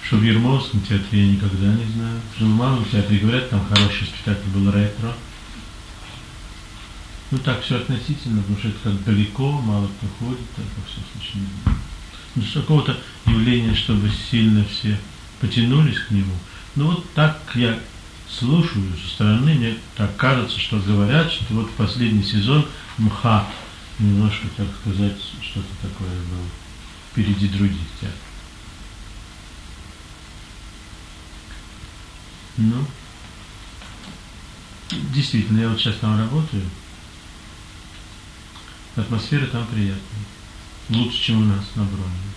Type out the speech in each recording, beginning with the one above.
что в Ермоловском театре я никогда не знаю. В Малом театре говорят, там хороший спектакль был ретро. Ну так все относительно, потому что это как далеко, мало кто ходит, так во всем случае не знаю. Но с какого-то явления, чтобы сильно все потянулись к нему. Ну вот так я слушаю со стороны, мне так кажется, что говорят, что вот последний сезон МХАТ немножко, так сказать, что-то такое было впереди других театров. Ну, действительно, я вот сейчас там работаю, атмосфера там приятная, лучше, чем у нас на Бронной.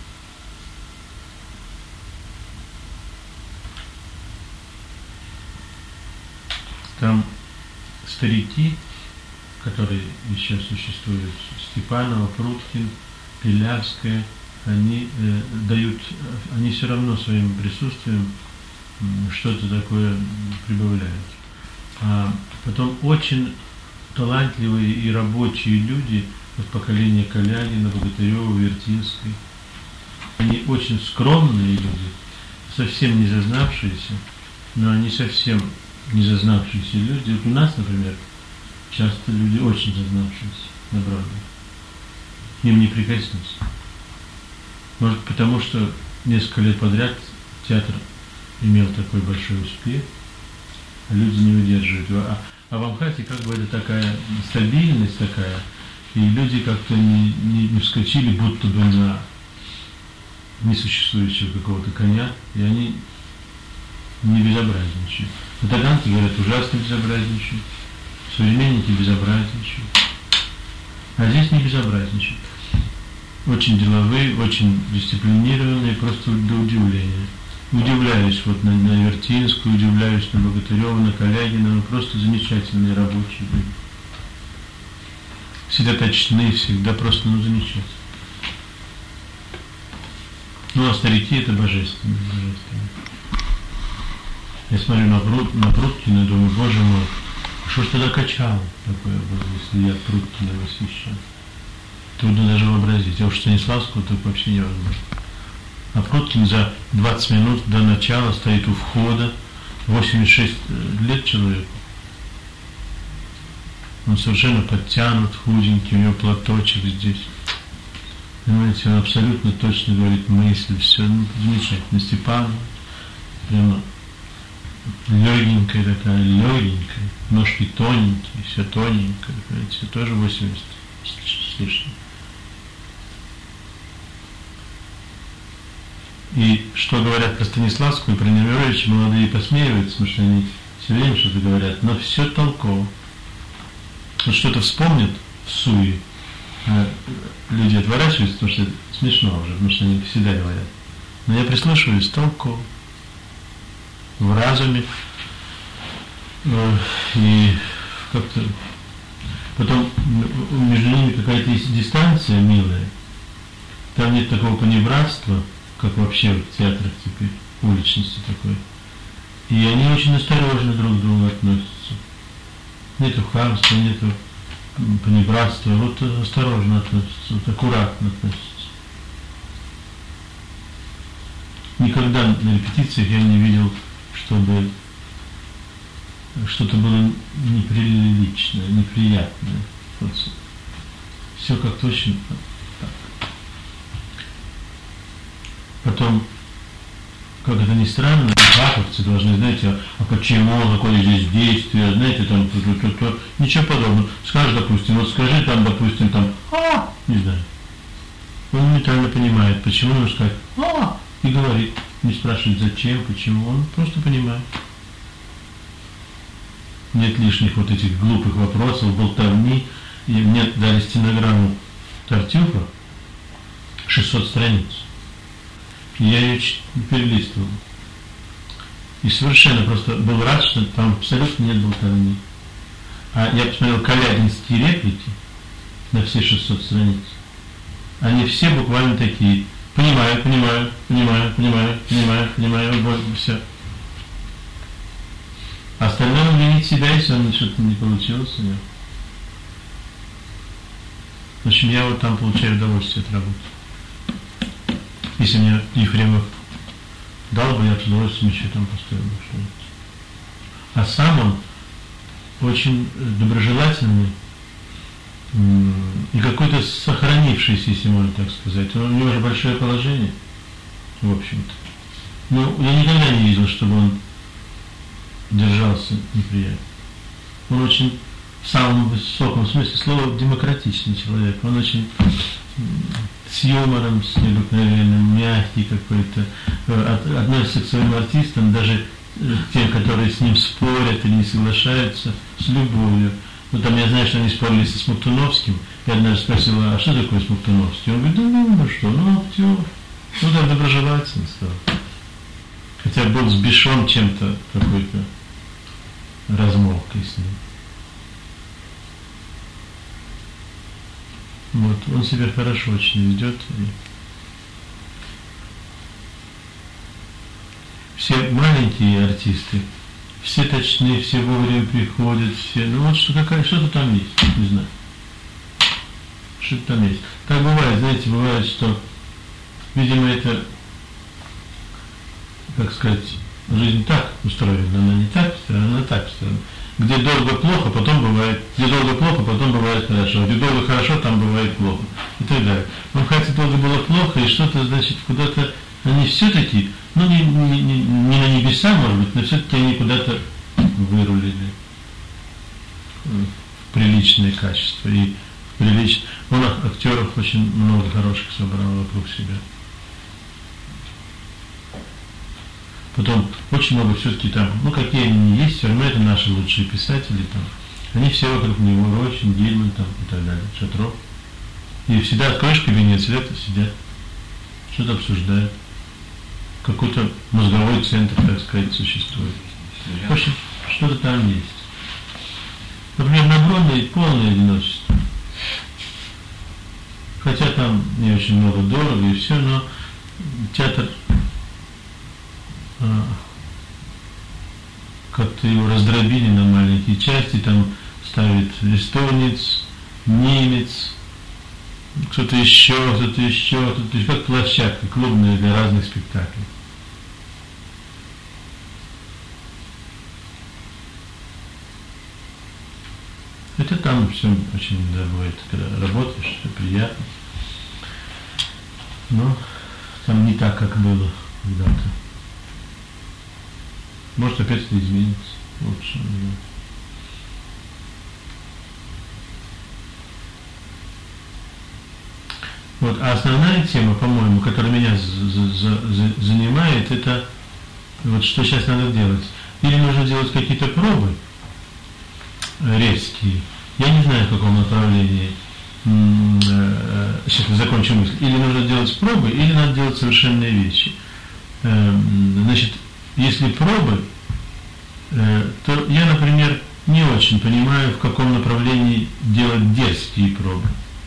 Там старики, которые еще существуют, Степанова, Пруткин, Пилявская, они они все равно своим присутствием что-то такое прибавляют. А потом очень талантливые и рабочие люди от поколения Калягина, Богатырева, Вертинской. Они очень скромные люди, совсем не зазнавшиеся, но они совсем не зазнавшиеся люди. Вот у нас, например, часто люди очень зазнавшиеся на Бродвее. Им не прикоснуться. Может, потому что несколько лет подряд театр имел такой большой успех, а люди не выдерживают его. А в Амхате как бы это такая стабильность такая, и люди как-то не вскочили будто бы на несуществующего какого-то коня, и они не безобразничают. Таганки, говорят, ужасно безобразничают, современники безобразничают, а здесь не безобразничают. Очень деловые, очень дисциплинированные, просто до удивления. Удивляюсь вот на Вертинскую, удивляюсь на Богатырева, на Калягина, ну просто замечательные рабочие люди. Всегда точны, всегда просто, замечательно. Ну а старики это божественно, божественно. Я смотрю на Пруткина и думаю, боже мой, что ж тогда качало такое было, если я Пруткина восхищен. Трудно даже вообразить. А уж Станиславского так вообще невозможно. А Пруткин за 20 минут до начала стоит у входа, 86 лет человеку. Он совершенно подтянут, худенький, у него платочек здесь. Понимаете, он абсолютно точно говорит мысли, все замечательно. Степанова, прямо легенькая такая, легенькая, ножки тоненькие, все тоненькое, понимаете, тоже 80 с лишним. И что говорят про Станиславскую, про Немировича, молодые посмеиваются, потому что они все время что-то говорят, но все толково. Вот что-то вспомнят в суе, а люди отворачиваются, потому что это смешно уже, потому что они всегда говорят. Но я прислушиваюсь толково, в разуме, и как-то потом между ними какая-то есть дистанция милая, там нет такого понебратства, как вообще в театрах теперь, уличности такой. И они очень осторожно друг к другу относятся. Нету хамства, нету понебратства, вот осторожно относятся, вот аккуратно относятся. Никогда на репетициях я не видел, чтобы что-то было неприличное, неприятное. Вот. Все как-то очень так. Потом, как это ни странно, хаковцы должны, знаете, а почему, какое здесь действие, знаете, там, ничего подобного. Скажешь, допустим, вот скажи там, допустим, там, не знаю. Он моментально понимает, почему ему сказать, и говорит, не спрашивает, зачем, почему, он просто понимает. Нет лишних вот этих глупых вопросов, болтовни. И мне дали стенограмму Тартюфа, 600 страниц. И я ее перелистывал. И совершенно просто был рад, что там абсолютно нет болтовни. А я посмотрел калягинские реплики на все 600 страниц. Они все буквально такие. Понимаю, все. Остальное увидеть себя, если он что-то не получилось у него. В общем, я вот там получаю удовольствие от работы. Если мне Ефремов дал бы, я с удовольствием еще там поставил бы что-нибудь. А сам он очень доброжелательный и какой-то сохранившийся, если можно так сказать. У него же большое положение, в общем-то. Но я никогда не видел, чтобы он держался неприятно. Он очень, в самом высоком смысле слова, демократичный человек. Он очень с юмором, с необыкновенным, мягкий какой-то, относится к своим артистам, даже тем, которые с ним спорят или не соглашаются, с любовью. Ну, там я знаю, что они спорили со Смоктуновским. Я однажды спросила, а что такое Смоктуновский? Он говорит, ну что, актер. Ну, так доброжелательно стал. Хотя был сбешен чем-то, какой-то размолвкой с ним. Вот, он себя хорошо очень ведет. И все маленькие артисты, все точные, все вовремя приходят, все. Ну вот что-то там есть, не знаю. Что-то там есть. Так бывает, знаете, бывает, что, видимо, это, как сказать, жизнь так устроена, она не так устроена, она так устроена. Где долго плохо, потом бывает, где долго плохо, потом бывает хорошо. Где долго хорошо, там бывает плохо. И так далее. Но хотя долго было плохо, и что-то, значит, куда-то они все-таки, ну не на небеса, может быть, но все-таки они куда-то вырулили в приличное качество. И он актеров очень много хороших собрал вокруг себя. Потом очень много все-таки там, ну какие они не есть, все равно это наши лучшие писатели там. Они все вокруг него, Рощин, Гельман там и так далее, Шатров. И всегда откроешь кабинет, сидят, что-то обсуждают. Какой-то мозговой центр, так сказать, существует. В общем, что-то там есть. Например, на Бронной полное одиночество. Хотя там не очень много дорого и все, но театр как-то его раздробили на маленькие части, там ставит эстонец, немец, кто-то еще, как площадка клубная для разных спектаклей. Хотя там все очень бывает, когда работаешь, все приятно. Но там не так, как было когда-то. Может, опять это изменится. Лучше. Да. Вот. А основная тема, по-моему, которая меня занимает, это вот что сейчас надо делать. Или нужно делать какие-то пробы резкие. Я не знаю, в каком направлении. Сейчас я закончу мысль. Или нужно делать пробы, или надо делать совершенные вещи. Значит, если пробы, то я, например, не очень понимаю, в каком направлении делать дерзкие пробы.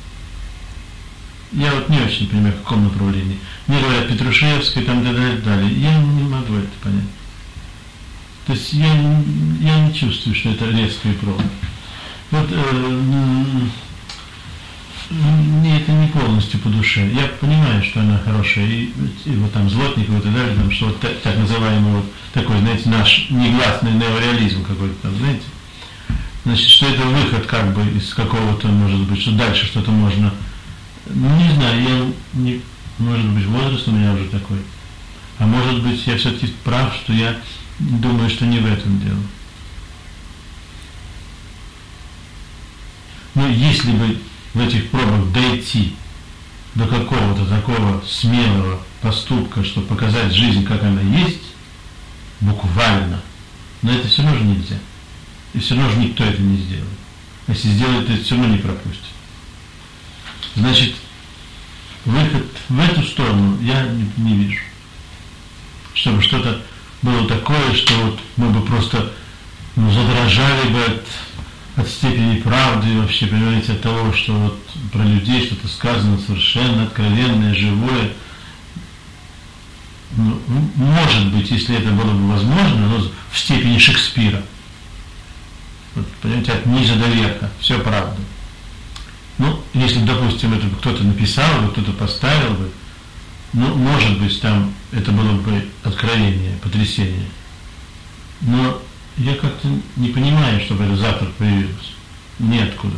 Я вот не очень понимаю, в каком направлении. Мне говорят Петрушевская, там далее. Я не могу это понять. То есть я не чувствую, что это резкие пробы. Вот мне это не полностью по душе. Я понимаю, что она хорошая, и вот там Злотников и так далее, там, что вот так называемый вот такой, знаете, наш негласный неореализм какой-то там, знаете. Значит, что это выход как бы из какого-то, может быть, что дальше что-то можно. Не знаю, может быть, возраст у меня уже такой. А может быть, я все-таки прав, что я думаю, что не в этом дело. Но если бы в этих пробах дойти до какого-то такого смелого поступка, чтобы показать жизнь, как она есть, буквально, но это все равно же нельзя. И все равно же никто это не сделает. А если сделает, то это все равно не пропустит. Значит, выход в эту сторону я не вижу. Чтобы что-то было такое, что вот мы бы просто задрожали бы от степени правды и вообще, понимаете, от того, что вот про людей что-то сказано совершенно откровенное, живое. Ну, может быть, если это было бы возможно, но в степени Шекспира. Вот, понимаете, от низа до верха, все правда. Ну, если, допустим, это кто-то написал бы, кто-то поставил бы, Ну, может быть, там это было бы откровение, потрясение. Но я как-то не понимаю, чтобы это завтра появилось. Ниоткуда.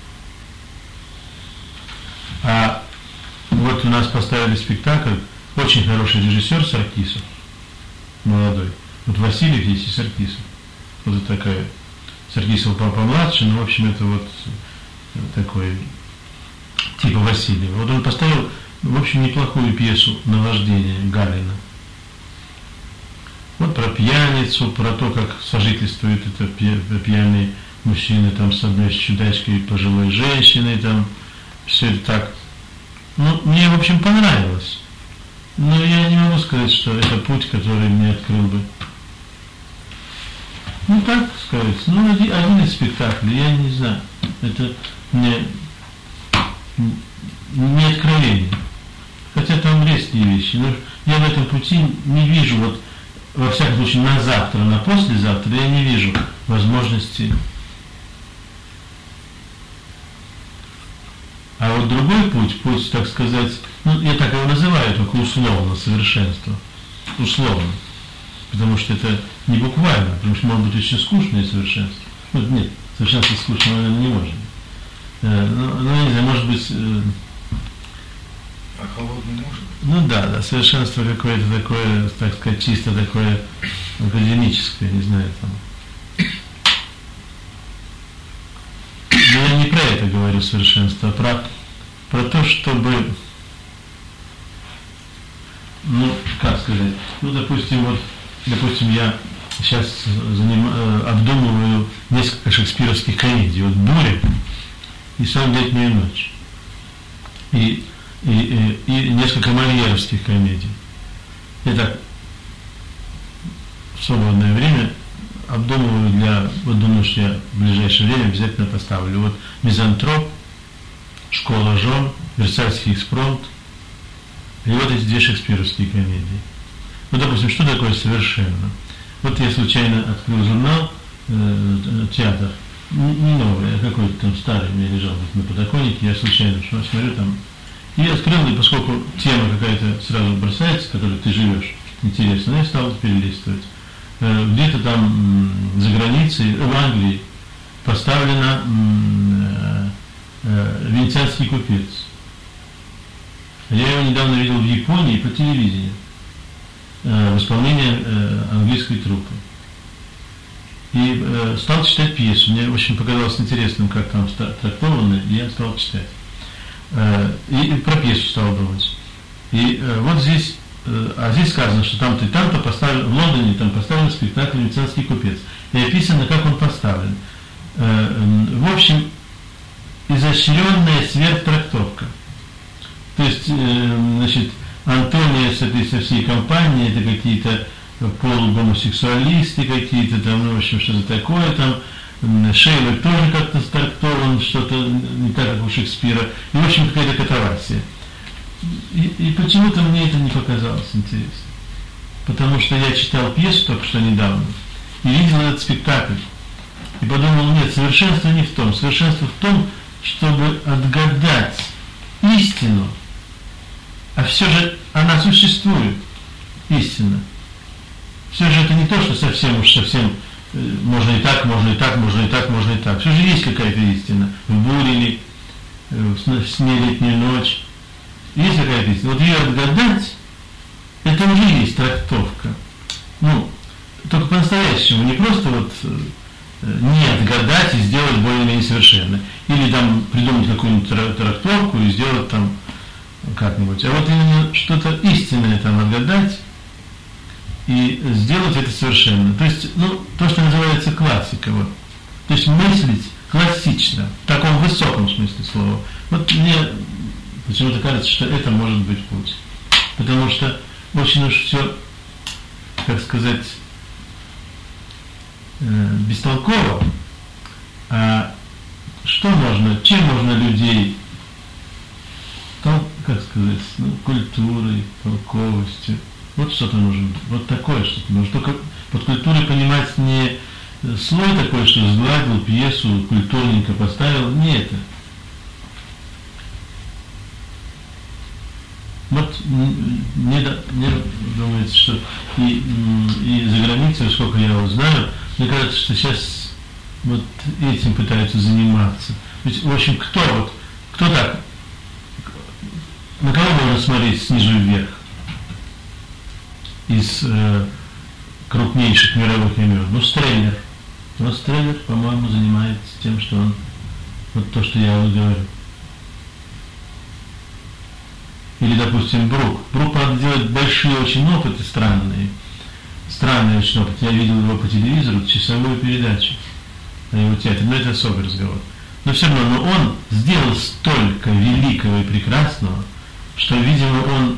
А вот у нас поставили спектакль, очень хороший режиссер Саркисов, молодой. Вот Васильев есть и Саркисов. Вот это такая, Саркисов помладше, но в общем это вот такой, типа Васильева. Вот он поставил, в общем, неплохую пьесу «Наваждение» Галина. Вот про пьяницу, про то, как сожительствуют это пьяные мужчины там с одной чудачкой и пожилой женщиной, там все это так. Ну, мне, в общем, понравилось. Но я не могу сказать, что это путь, который мне открыл бы. Ну, так сказать, ну, один из спектаклей, я не знаю. Это мне не откровение. Хотя там резкие вещи. Но я в этом пути не вижу, вот, во всяком случае, на завтра, на послезавтра я не вижу возможности. А вот другой путь, так сказать, ну, я так его называю, только условно, совершенство. Условно. Потому что это не буквально, потому что может быть очень скучное совершенство. Ну, нет, совершенство скучного, наверное, не может быть. Ну, я не знаю, может быть... А холодный может? Ну да, совершенство какое-то такое, так сказать, чисто такое академическое, не знаю, там. Но я не про это говорю совершенство, а про то, чтобы, ну, как сказать, ну, допустим, я сейчас обдумываю несколько шекспировских комедий, вот «Буря» и «Сон в летнюю ночь», и несколько мольеровских комедий. Я так в свободное время обдумываю вот думаю, что я в ближайшее время обязательно поставлю. Вот «Мизантроп», «Школа жен», «Версальский экспромт», и вот эти две шекспировские комедии. Ну, допустим, что такое совершенно? Вот я случайно открыл журнал «Театр», не новый, а какой-то там старый, у меня лежал на подоконнике, я случайно смотрю там, и открыл, и поскольку тема какая-то сразу бросается, в которой ты живешь, интересно, я стал перелистывать. Где-то там за границей, в Англии, поставлена «Венецианский купец». Я его недавно видел в Японии по телевидению, в исполнении английской труппы. И стал читать пьесу. Мне очень показалось интересным, как там трактовано, и я стал читать. И про пьесу стал думать. И вот здесь, здесь сказано, что там-то и там-то поставлен, в Лондоне там поставлен спектакль «Венецианский купец». И описано, как он поставлен. В общем, изощренная сверхтрактовка. То есть, значит, Антония со всей компанией, это какие-то полугомосексуалисты какие-то, там, ну, в общем, что-то такое, там, Шейлок тоже как-то трактован, что-то не так, как у Шекспира, и, в общем, какая-то катавасия. И почему-то мне это не показалось интересно. Потому что я читал пьесу только что недавно, и видел этот спектакль, и подумал, нет, совершенство не в том, совершенство в том, чтобы отгадать истину, а все же она существует, истина. Все же это не то, что совсем можно и так, можно и так, можно и так, можно и так. Все же есть какая-то истина. В буре или в сне летнюю ночь. Есть какая-то истина. Вот ее отгадать, это уже есть трактовка. Ну, только по-настоящему, не просто вот не отгадать и сделать более-менее совершенно. Или там придумать какую-нибудь трактовку и сделать там как-нибудь. А вот именно что-то истинное там отгадать и сделать это совершенно. То есть, ну, то, что называется классика. Вот. То есть мыслить классично, в таком высоком смысле слова. Вот мне почему-то кажется, что это может быть путь. Потому что очень уж все, как сказать, бестолково. А что можно, чем можно людей, как сказать, ну, культурой, толковостью. Вот что-то нужно, вот такое что-то нужно. Только под культурой понимать не слой такой, что сгладил пьесу, культурненько поставил, не это. Вот мне думается, что и за границей, сколько я его знаю, мне кажется, что сейчас вот этим пытаются заниматься. Ведь, в общем, кто так, на кого можно смотреть снизу вверх из крупнейших мировых имен? Ну, Стреллер. Но Стреллер, по-моему, занимается тем, что он, вот то, что я вам говорю. Или, допустим, Брук. Брук, правда, делает большие очень опыты, странные очень опыты. Я видел его по телевизору, часовую передачу на его театре, но это особый разговор. Но все равно, он сделал столько великого и прекрасного, что, видимо, он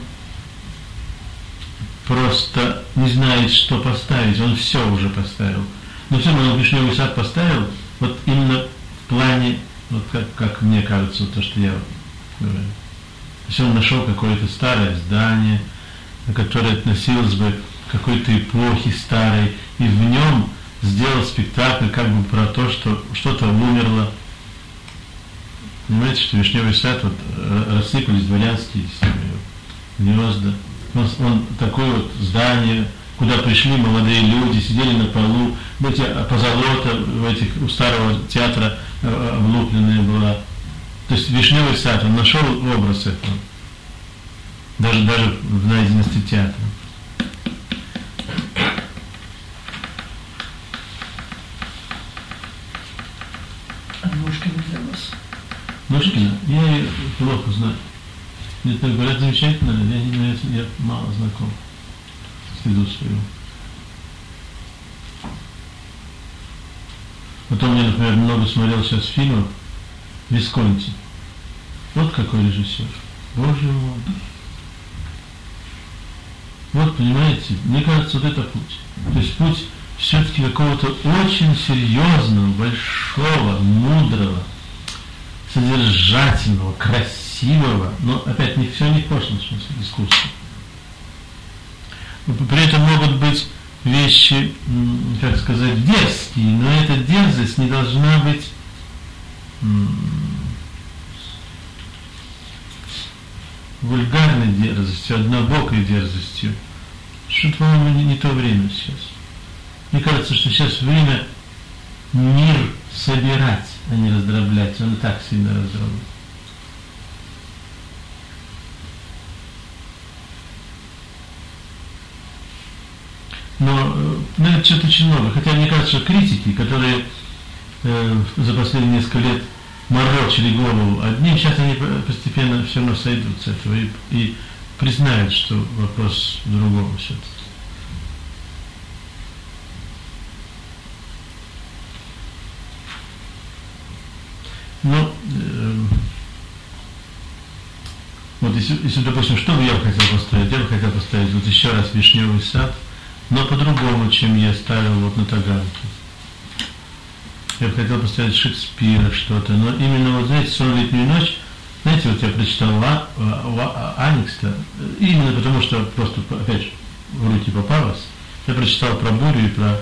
просто не знает, что поставить, он все уже поставил. Но все равно он «Вишневый сад» поставил, вот именно в плане, вот как мне кажется, то, что я говорю. То есть он нашел какое-то старое здание, которое относилось бы к какой-то эпохе старой, и в нем сделал спектакль как бы про то, что что-то умерло. Понимаете, что «Вишневый сад», вот рассыпались дворянские гнезда. Он такое вот здание, куда пришли молодые люди, сидели на полу, эти позолота у старого театра облупленная была. То есть «Вишневый сад», он нашел образ этого, даже в найденности театра. А Ножкина для вас? Ножкина? Я ее плохо знаю. Мне так говорят, замечательно, я мало знаком с виду своего. Потом я, например, много смотрел сейчас фильмов Висконти. Вот какой режиссер. Боже мой. Вот, понимаете, мне кажется, вот это путь. То есть путь все-таки какого-то очень серьезного, большого, мудрого, содержательного, красивого, но опять все не в пошлом смысле искусства. При этом могут быть вещи, как сказать, дерзкие, но эта дерзость не должна быть вульгарной дерзостью, однобокой дерзостью. Что-то, по-моему, не то время сейчас. Мне кажется, что сейчас время мир собирать, а не раздроблять. Он и так сильно раздроблен. Но это что-то очень много. Хотя мне кажется, что критики, которые за последние несколько лет морочили голову одним, сейчас они постепенно все равно сойдут с этого и признают, что вопрос в другом все-таки. Ну, вот если, допустим, что бы я хотел поставить? Я бы хотел поставить вот еще раз «Вишневый сад», но по-другому, чем я ставил вот на Таганке. Я бы хотел поставить Шекспира что-то, но именно вот, знаете, «Сон в летнюю ночь», знаете, вот я прочитал Аникста, именно потому что просто, опять же, в руки попалось, я прочитал про бурю и про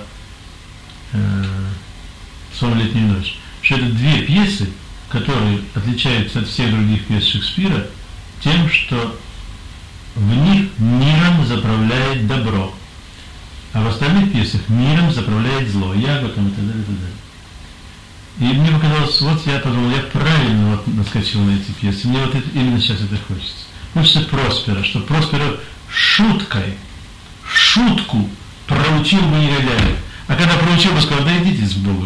«Сон в летнюю ночь», что это две пьесы, которые отличаются от всех других пьес Шекспира тем, что в них миром заправляет добро, а в остальных пьесах миром заправляет зло, яго там и так далее, и так далее. И мне показалось, вот я подумал, я правильно вот наскочил на эти пьесы, мне вот это, именно сейчас это хочется. Хочется Проспера, что Проспера шутку проучил бы негодяев, а когда проучил бы, сказал, да идите с Богом.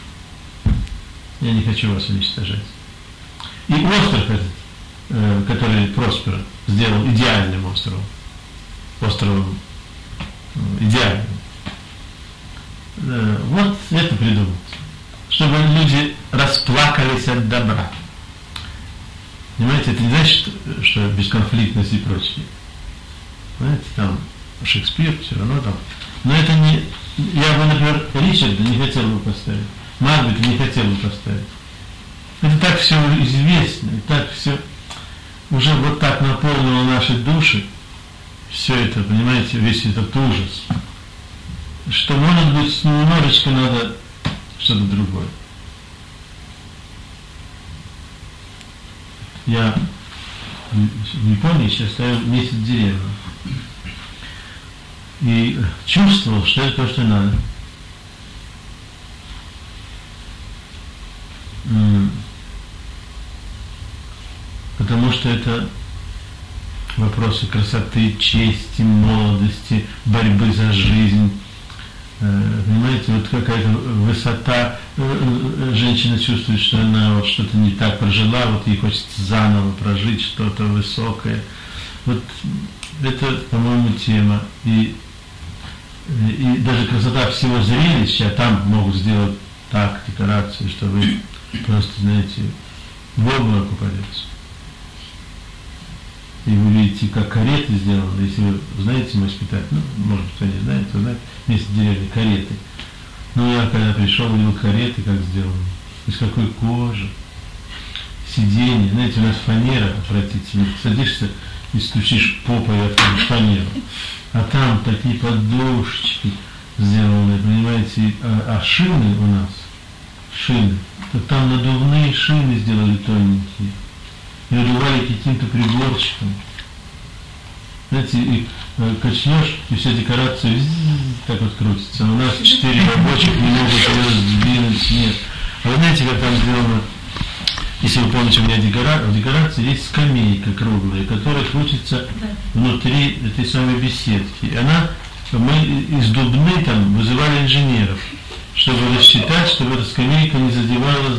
Я не хочу вас уничтожать. И остров этот, который Проспера сделал идеальным островом идеальным. Вот это придумать. Чтобы люди расплакались от добра. Понимаете, это не значит, что бесконфликтность и прочее. Знаете, там Шекспир все равно там. Но это не... Я бы, например, Ричарда не хотел бы поставить. Макбета не хотел бы поставить. Это так все известно, и так все уже вот так наполнило наши души, все это, понимаете, весь этот ужас, что, может быть, немножечко надо что-то другое. в Японии сейчас стоял месяц в деревне. И чувствовал, что это то, что надо. Потому что это вопросы красоты, чести, молодости, борьбы за жизнь. Понимаете, вот какая-то высота, женщина чувствует, что она вот что-то не так прожила, вот ей хочется заново прожить что-то высокое. Вот это, по-моему, тема. И даже красота всего зрелища, там могут сделать так декорацию, что вы просто, знаете, в обморок упадете. И вы видите, как кареты сделаны, если вы знаете мой спектакль, ну, может, кто не знает, кто знает, вместе в деревне кареты. Ну, я когда пришел, видел кареты, как сделаны, из какой кожи, сиденье, знаете, у нас фанера отвратительная, садишься и стучишь попой от фанеру, а там такие подушечки сделаны, понимаете, а шины у нас, шины, так там надувные шины сделали тоненькие. И надували каким-то приборчиком. Знаете, и качнешь, и вся декорация так вот крутится. У нас 4 рабочих не могут ее сдвинуть, нет. А вы знаете, как там сделано, если вы помните, у меня в декорации есть скамейка круглая, которая крутится внутри этой самой беседки. И мы из Дубны там вызывали инженеров, чтобы рассчитать, чтобы эта скамейка не задевала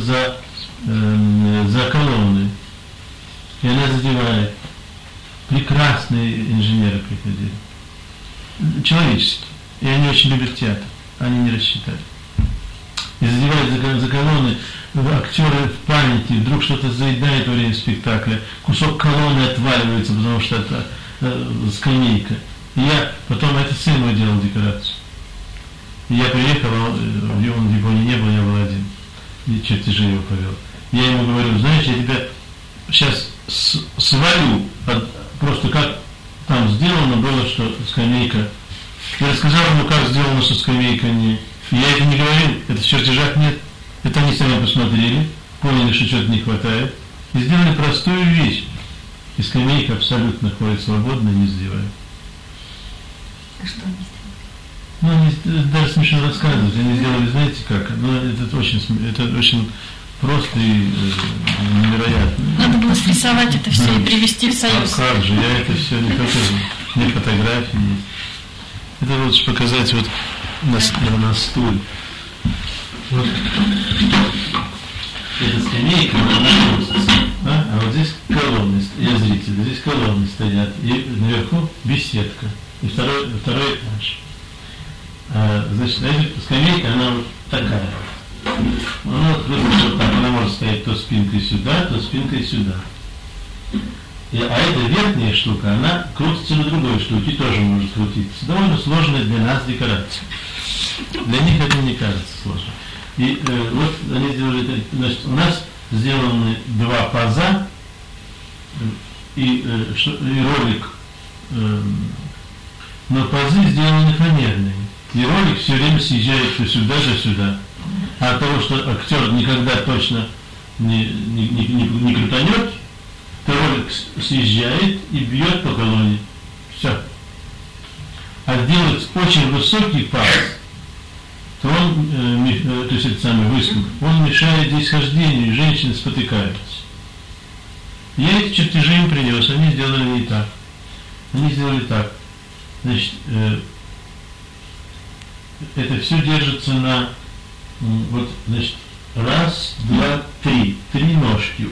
за колонны. И она задевает. Прекрасные инженеры приходили. Человеческие. И они очень любят театр. Они не рассчитали. И задевают за колонны. Актеры в панике. Вдруг что-то заедает во время спектакля. Кусок колонны отваливается, потому что это скамейка. И потом это сын мой делал декорацию. И я приехал, он в Японии не был, я был один. И чертежи его повел. Я ему говорю, знаешь, я тебя сейчас свалю, просто как там сделано было, что скамейка. Я рассказал ему, как сделано, что скамейка не. Я это не говорил, это в чертежах нет. Это они сами посмотрели, поняли, что что-то не хватает. И сделали простую вещь. И скамейка абсолютно ходит свободно, не задевает. А что они сделали? Ну, даже смешно рассказывать. Они сделали, знаете как? Ну, это очень просто и невероятно. Надо было срисовать это все и привести в союз. А как же, я это все не покажу. Нет фотографий. Это лучше показать вот на стуле. Вот. Это скамейка, она крутится. А вот здесь колонны, я зритель, здесь колонны стоят. И наверху беседка. И второй этаж. Значит, скамейка, она вот такая. Она крутится вот так, она может стоять то спинкой сюда, то спинкой сюда. А эта верхняя штука, она крутится на другой штуке, тоже может крутиться. Довольно сложная для нас декорация. Для них это не кажется сложно. И вот они сделали это. Значит, у нас сделаны 2 паза и ролик. Но пазы сделаны фанерные. И ролик все время съезжает то сюда, то сюда. А от того, что актер никогда точно не крутанет, то ролик съезжает и бьет по колонне. Все. А делать очень высокий паз, то он, то есть это самый выступ, он мешает здесь хождению, и женщины спотыкаются. Я эти чертежи им принес, они сделали не так. Они сделали так. Значит, это все держится на вот, значит, 1, 2, 3. 3 ножки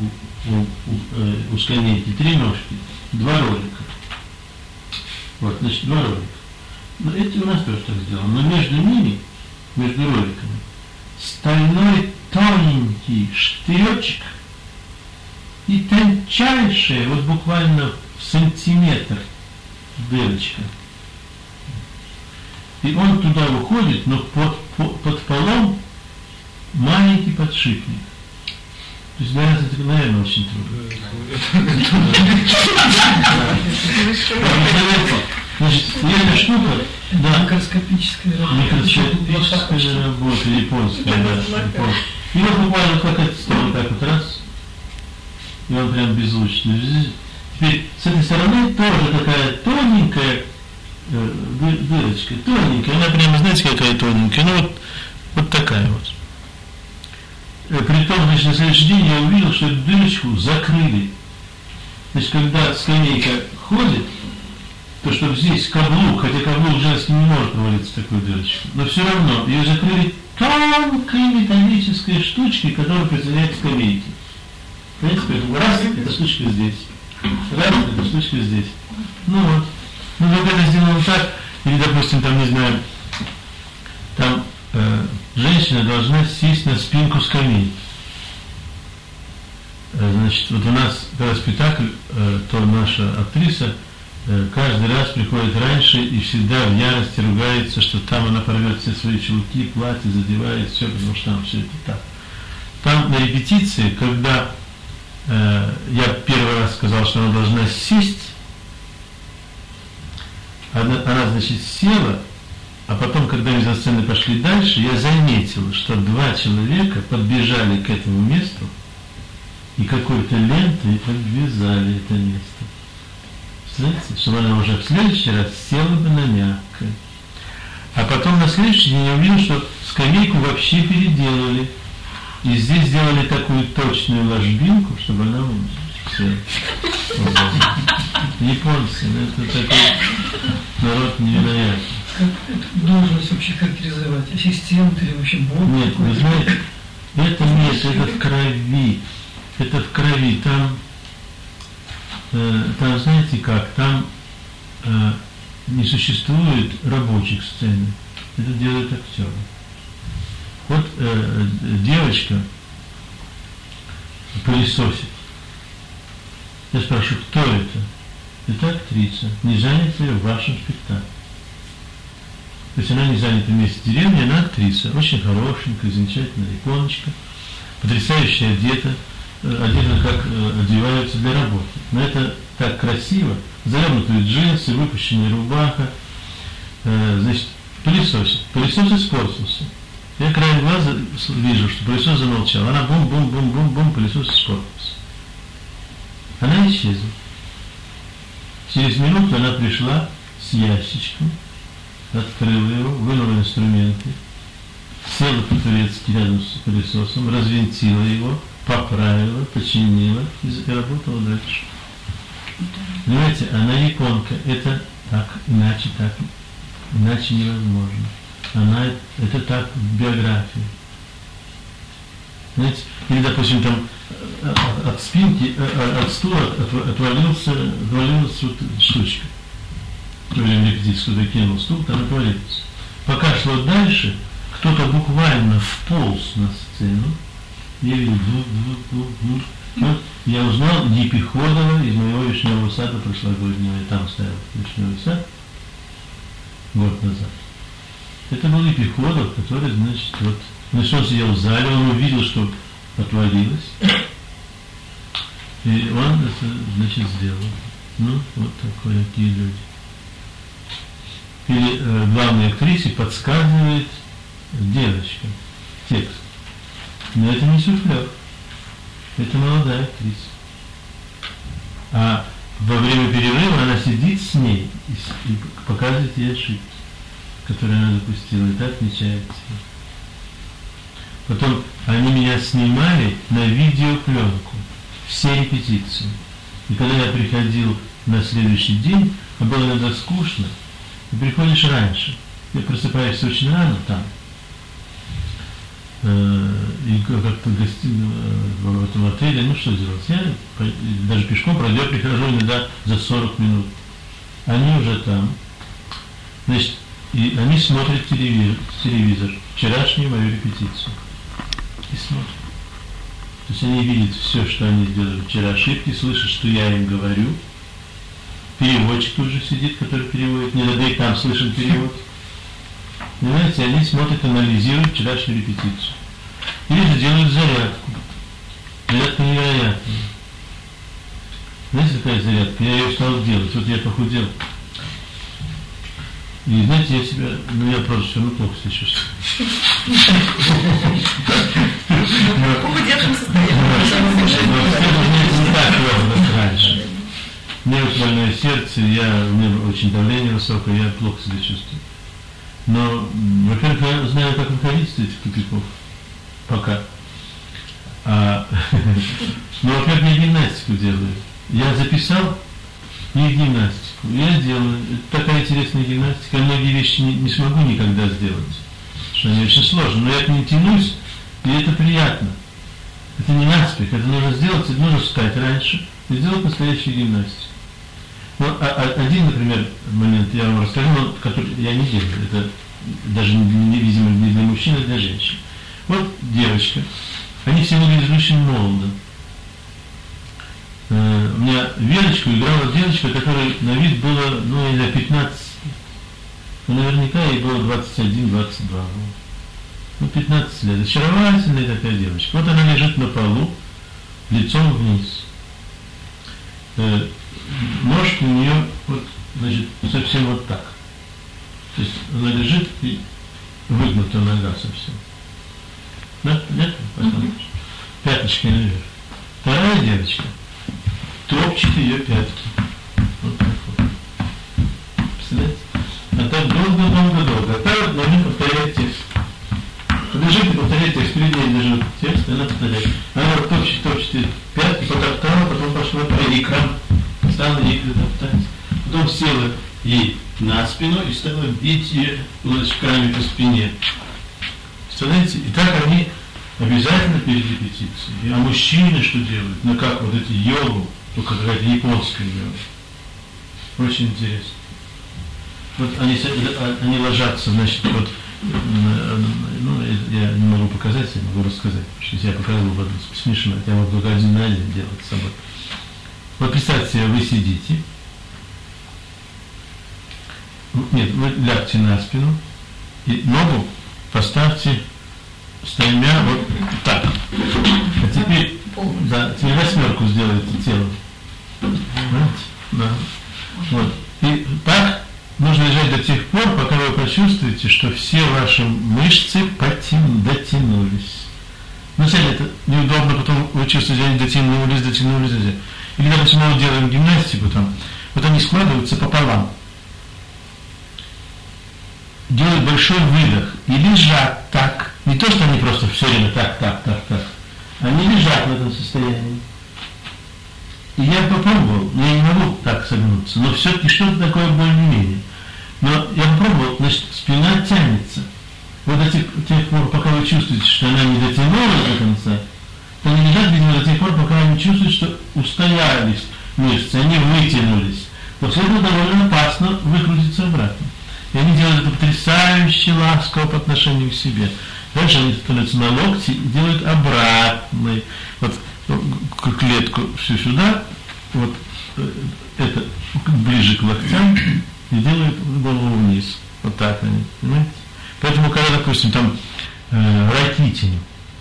у скамейки, 3 ножки, 2 ролика. Вот, значит, 2 ролика. Но эти у нас тоже так сделано. Но между ними, между роликами, стальной тоненький штыречек и тончайшая, вот буквально в сантиметр дырочка. И он туда уходит, но под полом маленький подшипник. То есть для нас это, наверное, очень трудно. Значит, эта штука, да, микроскопическая работа, японская, да. И вот буквально как это стало, так вот раз, и он прям беззвучно. Теперь с этой стороны тоже такая тоненькая дырочка, тоненькая, она прямо, знаете, какая тоненькая, ну вот такая вот. При том, значит, на следующий день я увидел, что эту дырочку закрыли. Значит, когда скамейка ходит, то чтобы здесь каблук, хотя каблук женский не может провалиться в такую дырочку, но все равно ее закрыли тонкой металлической штучкой, которая присоединяет к скамейке. Понимаете, поэтому раз, эта штучка здесь, раз, эта штучка здесь. Ну вот. Ну вот это сделано так, или, допустим, там, не знаю, там женщина должна сесть на спинку скамейки. Значит, вот у нас, когда спектакль, то наша актриса каждый раз приходит раньше и всегда в ярости ругается, что там она порвет все свои чулки, платье, задевает, все, потому что там все это так. Там на репетиции, когда я первый раз сказал, что она должна сесть, она, значит, села, а потом, когда мизансцены пошли дальше, я заметил, что два человека подбежали к этому месту и какой-то лентой обвязали это место. Представляете, чтобы она уже в следующий раз села бы на мягкое. А потом на следующий день я увидел, что скамейку вообще переделали. И здесь сделали такую точную ложбинку, чтобы она все. Японцы, это такой народ невероятный. Как эту должность вообще характеризовать? Ассистент или вообще бог? Нет, вы знаете, это нет, это в крови. Это в крови. Там знаете как, там не существует рабочих сцен. Это делают актеры. Вот девочка пылесосит. Я спрашиваю, кто это? Это актриса. Не занята ли в вашем спектакле? То есть она не занята вместе с деревней, она актриса. Очень хорошенькая, замечательная иконочка, потрясающе одета, как одеваются для работы. Но это так красиво. Завернутые джинсы, выпущенная рубаха. Значит, пылесосит. Пылесос испортился. Я краем глаза вижу, что пылесос замолчал. Она бум-бум-бум-бум-бум, пылесос испортился. Она исчезла. Через минуту она пришла с ящичком, открыла его, вынула инструменты, села по-турецки рядом с пылесосом, развинтила его, поправила, починила и работала дальше. Понимаете, она японка, это так, иначе невозможно. Это так в биографии. Знаете, или, допустим, там от спинки, от стула отвалилась вот штучка. Во время репетиции кто-то кинул стул, там отвалился. Пока шло дальше, кто-то буквально вполз на сцену. Я видел, вот, я узнал Епиходова из моего вишневого сада прошлогоднего. Я там ставил вишневый сад год назад. Это был Епиходов, который, значит, вот, он сидел в зале, он увидел, что отвалилось, и он это, значит, сделал. Ну, вот такие люди. Или главной актрисе подсказывает девочка текст. Но это не суфлер, это молодая актриса. А во время перерыва она сидит с ней и показывает ей ошибки, которые она допустила, и так отмечается. Потом они меня снимали на видеопленку, все репетиции. И когда я приходил на следующий день, а было иногда скучно, ты приходишь раньше, ты просыпаешься очень рано там, и как-то в этом отеле, ну что делать? Я даже пешком пройдя прихожу иногда за 40 минут. Они уже там. Значит, и они смотрят телевизор, вчерашнюю мою репетицию. И смотрят. То есть они видят все, что они сделали вчера, ошибки, слышат, что я им говорю. Переводчик тут же сидит, который переводит. Не надо и там слышен перевод. Понимаете, они смотрят, анализируют вчерашнюю репетицию. Или же делают зарядку. Зарядка невероятная. Знаете, какая зарядка? Я ее стал делать. Вот я похудел. И знаете, я себя, я просто все равно плохо себя чувствую. В похудевшем состоянии. Не так плохо, как раньше. У меня вот больное сердце, у меня очень давление высокое, я плохо себя чувствую. Но, во-первых, я знаю, как выходить из этих тупиков. Пока. Но, во-первых, я гимнастику делаю. Я записал их гимнастику. Я делаю. Это такая интересная гимнастика. Я многие вещи не смогу никогда сделать. Потому что они очень сложны. Но я к ним тянусь, и это приятно. Это не наспех. Это нужно сделать, это нужно встать раньше и сделать настоящую гимнастику. Ну, один, например, момент я вам расскажу, но который я не делаю. Это даже видимо не для мужчин, а для женщин. Вот девочка. Они все выглядят очень молодо. У меня Верочку играла девочка, которой на вид было, ну, не знаю, 15, ну, наверняка ей было 21-22. Ну, 15 лет. Очаровательная такая девочка. Вот она лежит на полу, лицом вниз. Ножки у нее, вот, значит, совсем вот так. То есть она лежит и выгнута нога совсем. Да? Нет? Пяточки наверх. Вторая девочка топчет ее пятки. Вот так вот. Представляете? А так долго. А та вот должна повторять текст. Подождите, повторяйте текст. Перед ней лежит текст, и она повторяет. Она вот топчет пятки, потоптала, потом пошла по икрам. Стала ей топтать. Потом села ей на спину и стала бить ее кулачками по спине. Представляете? И так они обязательно перед репетицией. А мужчины что делают? Ну как вот эти йогу, только какая-то японская йога. Очень интересно. Вот они ложатся, значит, вот, ну, я не могу показать, я могу рассказать, потому что если я показывал, было смешно, я могу только один на один делать с собой. Вот представьте себе, вы сидите, нет, вы лягте на спину и ногу поставьте стремя вот так. А теперь, да, теперь восьмерку сделайте телом. Понимаете? Да. Вот. И так нужно лежать до тех пор, пока вы почувствуете, что все ваши мышцы дотянулись. Ну, если это неудобно, потом вы чувствуете, они дотянулись. И когда мы делаем гимнастику, там, вот они складываются пополам. Делают большой выдох и лежат так. Не то, что они просто все время так. Они лежат в этом состоянии. И я попробовал, но я не могу так согнуться, но все-таки что-то такое более-менее. Но я попробовал, значит, спина тянется. Вот до тех пор, пока вы чувствуете, что она не дотянулась до конца, то они лежат, видимо, до тех пор, пока они чувствуют, что устоялись мышцы, они вытянулись. После этого довольно опасно выкрутиться обратно. И они делают это потрясающе ласково по отношению к себе. Дальше они становятся на локти и делают обратный. Вот клетку всю сюда, вот это ближе к локтям, и делают голову вниз. Вот так они, понимаете? Поэтому, когда, допустим, там Ракитин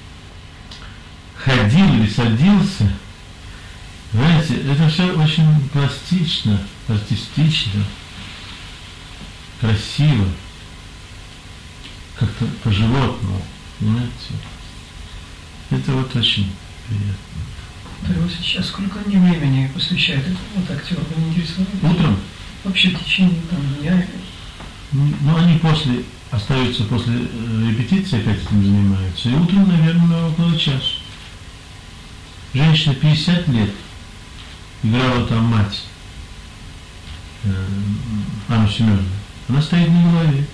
ходил или садился, знаете, это все очень пластично, артистично, красиво, как-то по-животному, понимаете? Это вот очень приятно. Да, вот сейчас сколько они времени посвящают этому вот актеру, вы не интересовались? Утром? Вообще в течение там, дня? Ну, они остаются после репетиции, опять этим занимаются, и утром, наверное, около часа. Женщина 50 лет, играла там мать, Анна Семеновна. Она стоит на голове.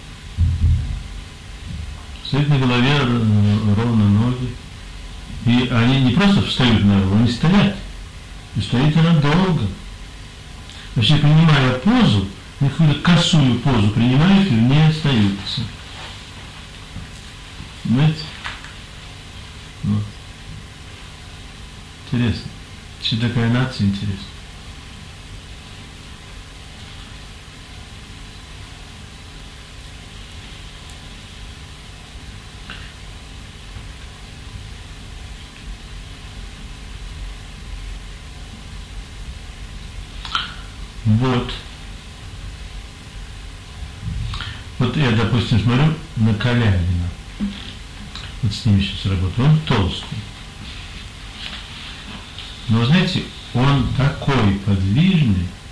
Стоит на голове ровно ноги. И они не просто встают на голову, они стоят. И стоит она долго. Вообще, принимая позу, какую-то косую позу принимают и в ней остаются. Понимаете? Вот. Интересно. Вообще такая нация интересная. Вот я, допустим, смотрю на Калягина. Вот с ним сейчас работаю. Он толстый. Но, знаете, он такой подвижный,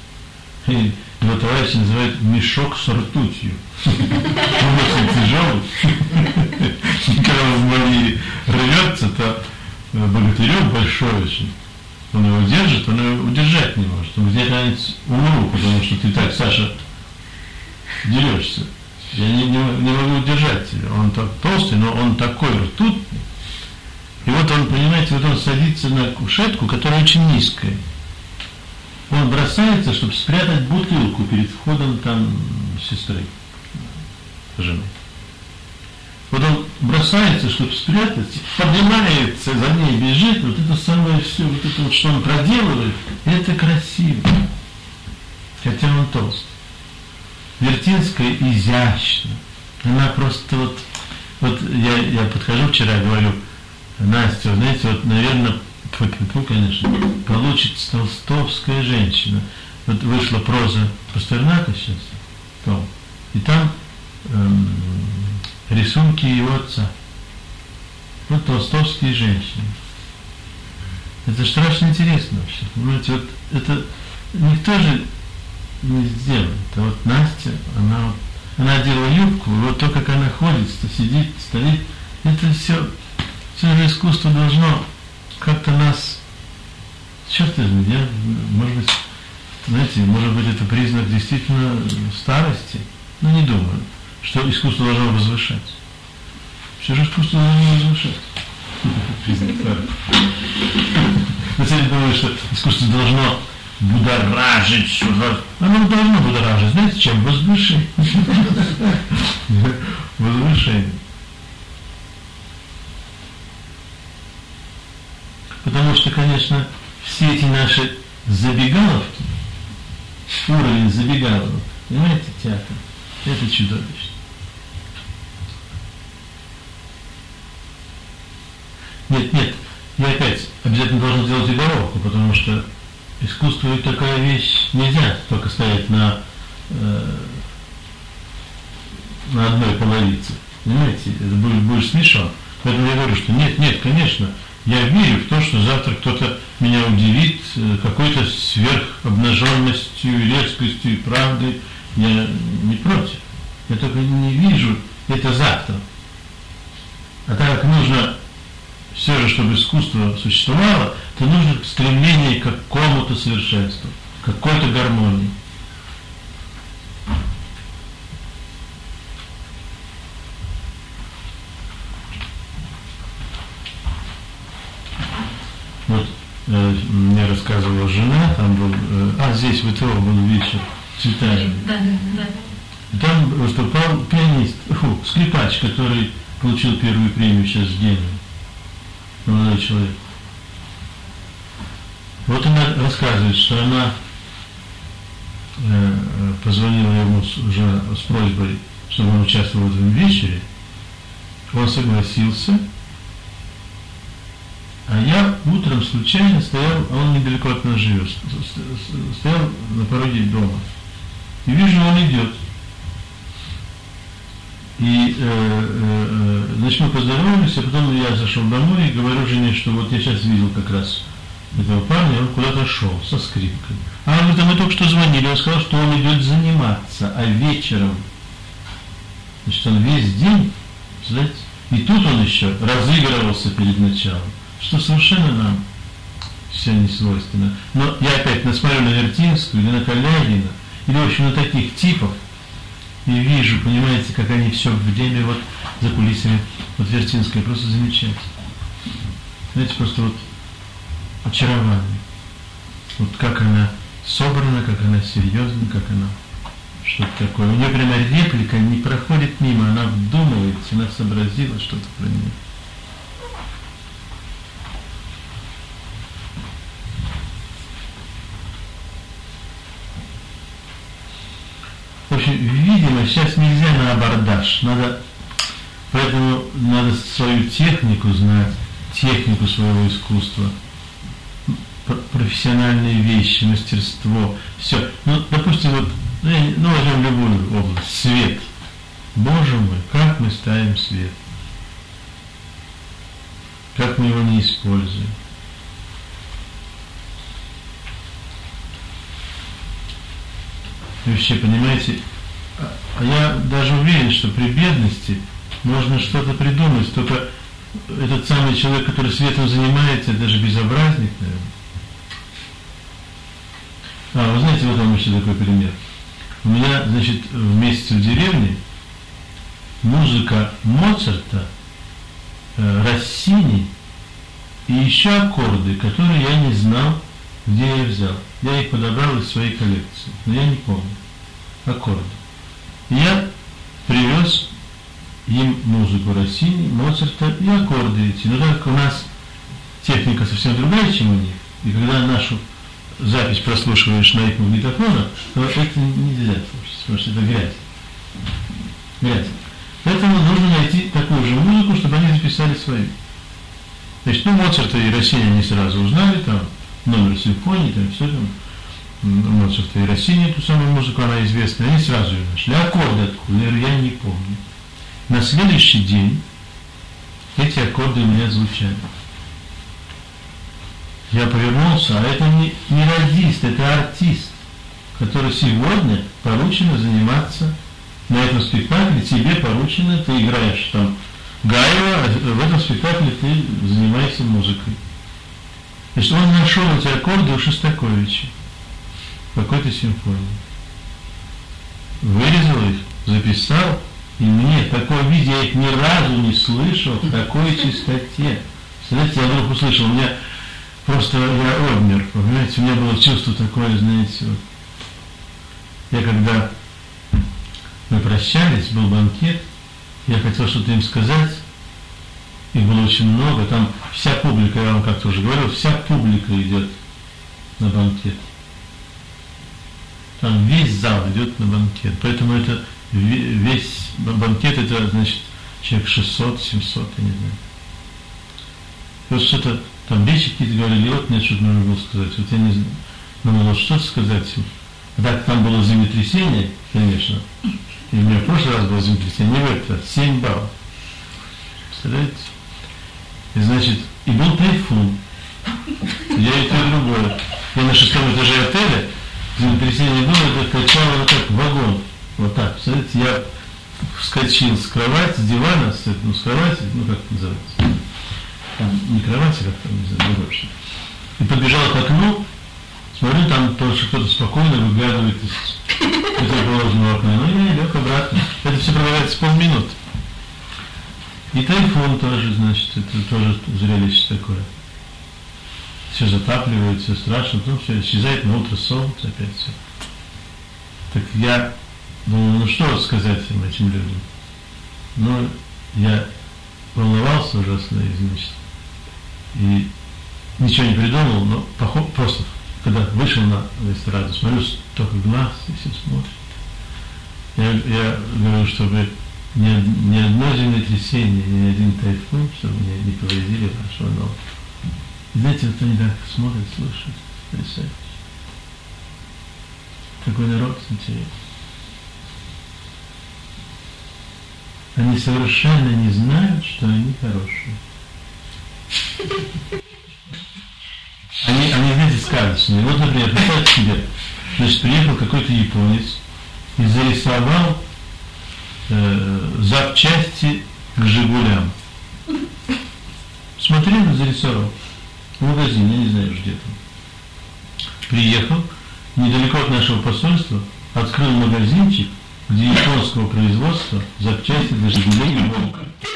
И его товарищи называют мешок с ртутью. Он очень тяжелый. Когда он в моли рвется, то богатырек большой очень. Он его держит, он его удержать не может. Он где-то умру, потому что ты так, Саша, дерешься. Я не могу удержать тебя. Он так толстый, но он такой ртутный. И вот он, понимаете, вот он садится на кушетку, которая очень низкая. Он бросается, чтобы спрятать бутылку перед входом там сестры, жены. Вот он бросается, чтобы спрятать, поднимается, за ней бежит, вот это самое все, вот это вот, что он проделывает, это красиво. Хотя он толст. Вертинская изящна. Она просто вот я подхожу вчера, говорю, Настя, знаете, вот, наверное, конечно, получится толстовская женщина. Вот вышла проза Пастернака сейчас, том, и там рисунки его отца. Вот толстовские женщины. Это страшно интересно вообще. Понимаете, вот это никто же не сделает. А вот Настя, она одела юбку, и вот то, как она ходит, сидит, стоит, это все же искусство должно как-то нас, черт возьми, может быть, знаете, может быть, это признак действительно старости, но не думаю, что искусство должно возвышать. Все же искусство должно возвышать. Признак старости. На самом деле думаю, что искусство должно будоражить, оно должно будоражить, знаете, чем? Возвышение. Возвышение. Потому что, конечно, все эти наши забегаловки, уровень забегаловок, понимаете, театр, это чудовищно. Нет, я опять обязательно должен сделать оговорку, потому что искусство ведь такая вещь, нельзя только стоять на одной половице, понимаете, это будет смешно. Поэтому я говорю, что нет, конечно, я верю в то, что завтра кто-то меня удивит какой-то сверхобнаженностью, резкостью и правдой. Я не против. Я только не вижу это завтра. А так как нужно все же, чтобы искусство существовало, то нужно стремление к какому-то совершенству, к какой-то гармонии. Вот мне рассказывала жена, там был, здесь в ИТО был вечер Цветаевой. Да. Там выступал пианист, скрипач, который получил первую премию сейчас в Гене. Молодой человек. Вот она рассказывает, что она позвонила ему уже с просьбой, чтобы он участвовал в этом вечере. Он согласился. А я утром случайно стоял, а он недалеко от нас живет, стоял на пороге дома. И вижу, он идет. И, значит, мы поздоровались, а потом я зашел домой и говорю жене, что вот я сейчас видел как раз этого парня, он куда-то шел со скрипкой. А он говорит, мы только что звонили, он сказал, что он идет заниматься, а вечером, значит, он весь день, знаете, и тут он еще разыгрывался перед началом, что совершенно нам все не свойственно. Но я опять насмотрю на Вертинскую или на Калягина, или, в общем, на таких типов, и вижу, понимаете, как они все время вот за кулисами, вот Вертинская, просто замечательно. Знаете, просто вот очарование. Вот как она собрана, как она серьезна, как она что-то такое. У нее прямо реплика не проходит мимо, она вдумывается, она сообразила что-то про нее. В общем, видимо, сейчас нельзя на абордаж, поэтому надо свою технику знать, технику своего искусства, профессиональные вещи, мастерство, все. Ну, допустим, вот, возьмем любую область, свет. Боже мой, как мы ставим свет, как мы его не используем. И вообще, понимаете, а я даже уверен, что при бедности можно что-то придумать, только этот самый человек, который светом занимается, это же безобразник, наверное. Вы знаете, вот вам еще такой пример. У меня, значит, в месяце в деревне музыка Моцарта, Россини и еще аккорды, которые я не знал, где я взял. Я их подобрал из своей коллекции, но я не помню. Аккорды. И я привез им музыку Россини, Моцарта и аккорды эти. Но так как у нас техника совсем другая, чем у них, и когда нашу запись прослушиваешь на их магнитофонах, то это нельзя слушать, потому что это грязь. Грязь. Поэтому нужно найти такую же музыку, чтобы они записали свою. Значит, Моцарта и Россини они сразу узнали, там номер симфонии, там все там, Моцарта и Россини, эту самую музыку, она известна, они сразу ее нашли. Аккорды откуда? Я не помню. На следующий день эти аккорды у меня звучали. Я повернулся, а это не радист, это артист, который сегодня поручено заниматься на этом спектакле, тебе поручено, ты играешь там Гаева, а в этом спектакле ты занимаешься музыкой. Значит, он нашел эти аккорды у Шостаковича в какой-то симфонии. Вырезал их, записал, и мне в таком виде я их ни разу не слышал в такой чистоте. Знаете, я вдруг услышал, у меня просто я обмер, понимаете, у меня было чувство такое, знаете, вот. Я когда мы прощались, был банкет, я хотел что-то им сказать, их было очень много, там вся публика, я вам как-то уже говорил, вся публика идет на банкет. Там весь зал идет на банкет, поэтому это весь банкет, это значит человек 600, 700, я не знаю. И вот что-то, там речи какие-то говорили, вот мне что-то нужно было сказать, вот я не знаю, надо что сказать им. А так там было землетрясение, конечно, и у меня в прошлый раз было землетрясение, не в этот раз, 7 баллов. Представляете? И значит, и был тайфун. Я и то, и другое. Я на 6-м этаже отеля, землетрясение было, это качало вот так вагон. Вот так, представляете, я вскочил с кровати, с дивана, с кровати, как это называется? Там не кровати, как там, не знаю, другое. И побежал к окну, смотрю, там тоже кто-то спокойно выглядывает из противоположного окна. Ну, я лег обратно. Это все продолжается полминуты. И тайфун тоже, значит, это тоже зрелище такое. Все затапливает, все страшно, потом все исчезает, на утро солнце, опять все. Так я думаю, ну что сказать всем этим людям? Ну, я волновался ужасно, значит, и ничего не придумал, но просто, когда вышел на эстраду, смотрю, только глаз, и все смотрят. Я говорю, чтобы ни одно землетрясение, ни один тайфун, чтобы меня не повредили вашего дома. И знаете, вот они так смотрят, слушают, представляете. Такой народ интересный. Они совершенно не знают, что они хорошие. Они знаете, сказочные. Вот, например, представьте себе, значит, приехал какой-то японец и зарисовал запчасти к «Жигулям». Смотрел и зарисовал. В магазине, я не знаю где там. Приехал, недалеко от нашего посольства, открыл магазинчик, где японского производства запчасти для «Жигулей» и «Волка».